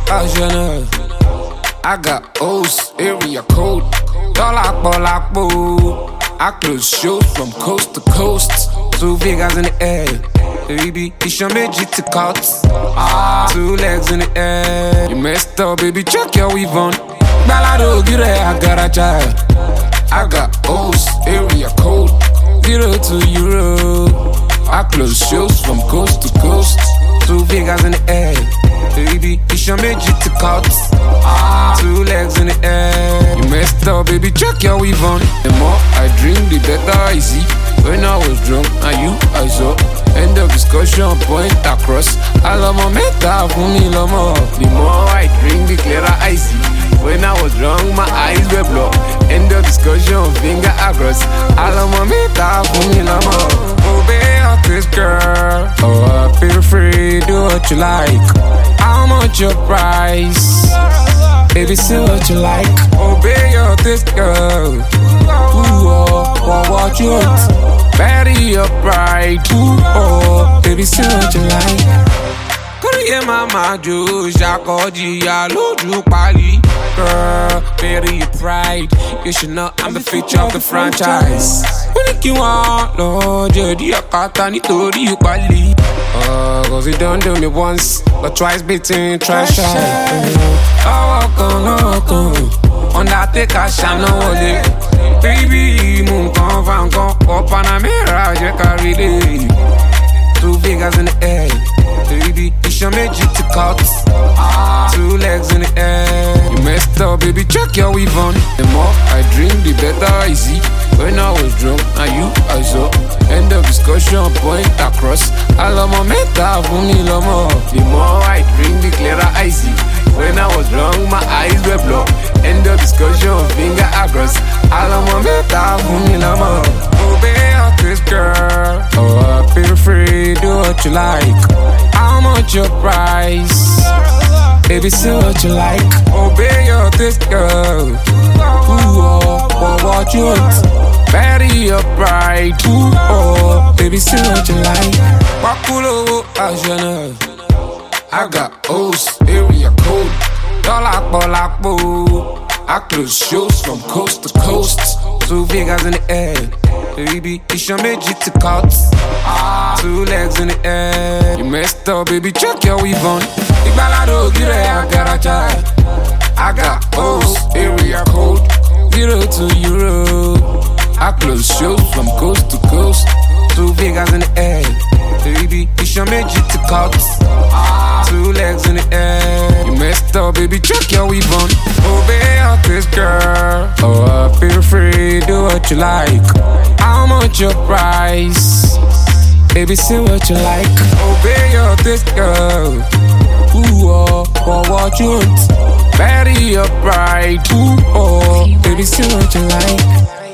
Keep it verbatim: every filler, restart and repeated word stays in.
Arsenal. I got O's, area code. Dollar, dollar, boo. I close shows from coast to coast. Two fingers in the air. Baby, it's your magic to cut. Ah, two legs in the air. You messed up, baby, check your weave on. Balado, get it, I got a child. I got O's, area code. Zero to Euro. I close shows from coast to coast. Two fingers in the air. Baby, it's your magic to cut. Ah, two legs in the air. You messed up, baby, check your weave on. The more I drink, the better I see. When I was drunk, and you, I saw. End of discussion, point across. I love my meta, for me, love more. The more I drink, the clearer I see. When I was drunk, my eyes were blocked. End of discussion, finger across. I love my meta, for me, love more. Oh, baby, this girl. Oh, I feel free, do what you like. How much your price? Baby, say what you like. Oh, baby, you're this girl. Ooh, oh, oh, what you want? Bury your pride. Ooh, oh, baby, say what you like. Korea mama jo, Jacoji, ya loju pali. Girl, bury your pride. You should know I'm the feature of the franchise. When you want, Lord, Jody, I can't nítorí you pali. Uh, cause you don't do me once, but twice beating, try shy. Oh, walk on, walk on. Undertaker, Shana Wole. Baby, moon come from come up on a mirror, you carry it. Two fingers in the air. Baby, it's your magic to cut. Ah, two legs in the air. You messed up, baby, check your weave on. The more I drink, the better I see. When I was drunk, and you, I saw. End of discussion, point across. I love my meta, for me, love more. The more I drink, the clearer I see. When I was drunk, my eyes were blocked. End of discussion, finger across. I love my meta, for me, love more. Oh, baby, this girl. Oh, I feel free, do what you like. How much your price? Baby, say what you like. Oh, baby, you're this girl. Ooh, oh, oh, what you want? Bury your pride. Ooh, oh, baby, say what you like. Pakulo, Arsenal. I got O's, area code. Dollar, dollar, boo. I close shows from coast to coast. Two fingers in the air. Baby, it's your magic to cut. Ah, two legs in the air. You messed up, baby, check your weave on. Balado, get it, I got a child. I got O's, area code. Zero to Euro. I close shows from coast to coast. Two fingers in the air. Baby, it's your magic to cut. Ah, two legs in the air. You messed up, baby, check your weave on. Oh, baby, this girl. Oh, I feel free, do what you like. How much your price? Baby, say what you like. Oh, baby, you're this girl. Ooh, oh, oh, what you want? Bury your pride. Ooh, oh, baby, say what you like.